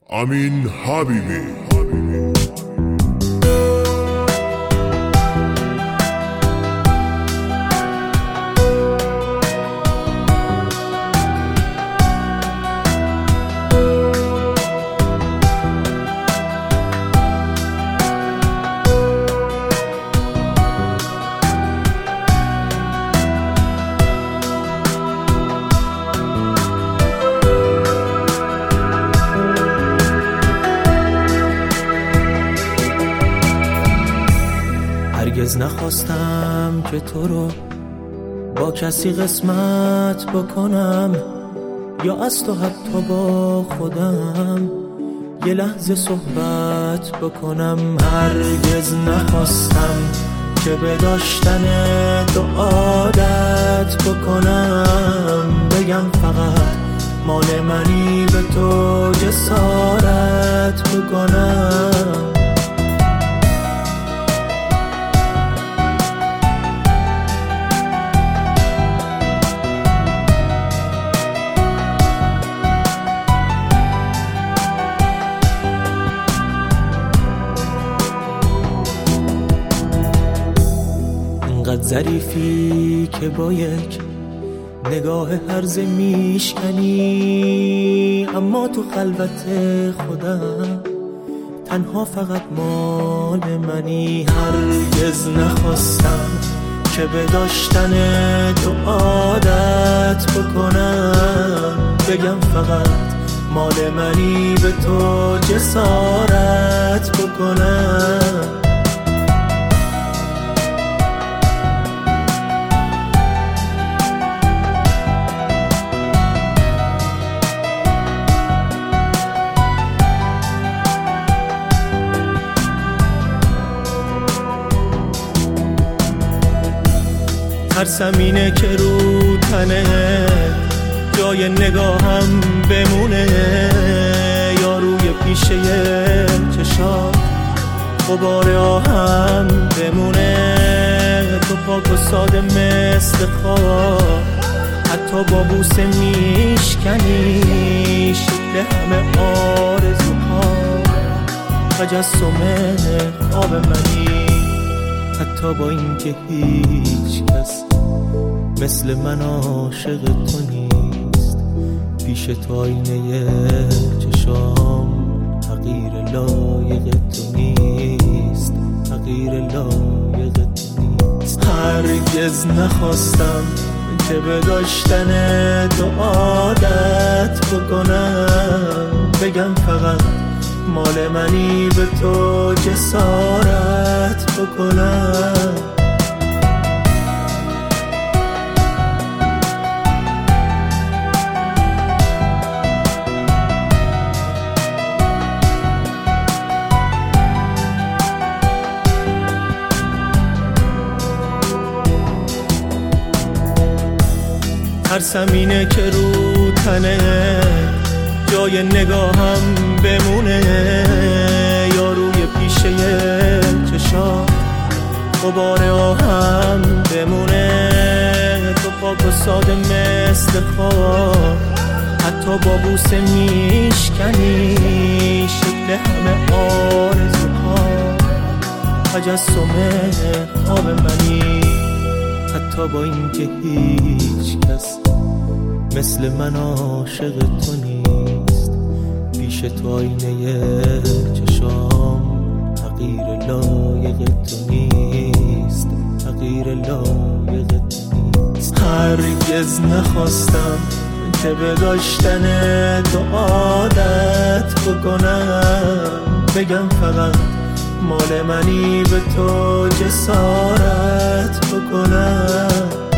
امین حبیبی. هرگز نخواستم که تو رو با کسی قسمت بکنم، یا از تو حتی با خودم یه لحظه صحبت بکنم. هرگز نخواستم که به داشتن تو عادت بکنم، بگم فقط مال منی به تو جسارت بکنم. انقدر ظریفی که با یک نگاه هرزه میشکنی، اما تو خلوت خودم تنها فقط مال منی. هرگز نخواستم که به داشتن تو عادت بکنم، بگم فقط مال منی به تو جسارت بکنم. ترسم اینه که رو تنه جای نگاهم بمونه، یا روی پیشه چشات غبار آهم بمونه. تو پاک و ساده مثل خواب، حتی با بوسه میشکنی شکل همه آرزوها، تجسم خواب منی. حتی با اینکه هیچ کس مثل من عاشق تو نیست، پیش تو آینه چشام تغییر لایق تو نیست، تغییر لایق تو نیست. هرگز نخواستم که به داشتن تو عادت بکنم، بگم فقط مال منی به تو جسارت بکنم. ترسم اینه که رو تنه جای نگاهم بمونه، یا روی پیشه چشات غبار آهم بمونه. تو پاک و ساده مثل خواب، حتی با بوسه میشکنی شکل همه آرزوها، تجسم خواب منی. حتی با اینکه هیچ کس مثل من عاشق تو نیست، پیش تو آینه چشام تغییر لایق تو نیست، تغییر لایق تو نیست. هرگز نخواستم که به داشتن تو عادت بکنم، بگم فقط مال منی به تو جسارت بکنم.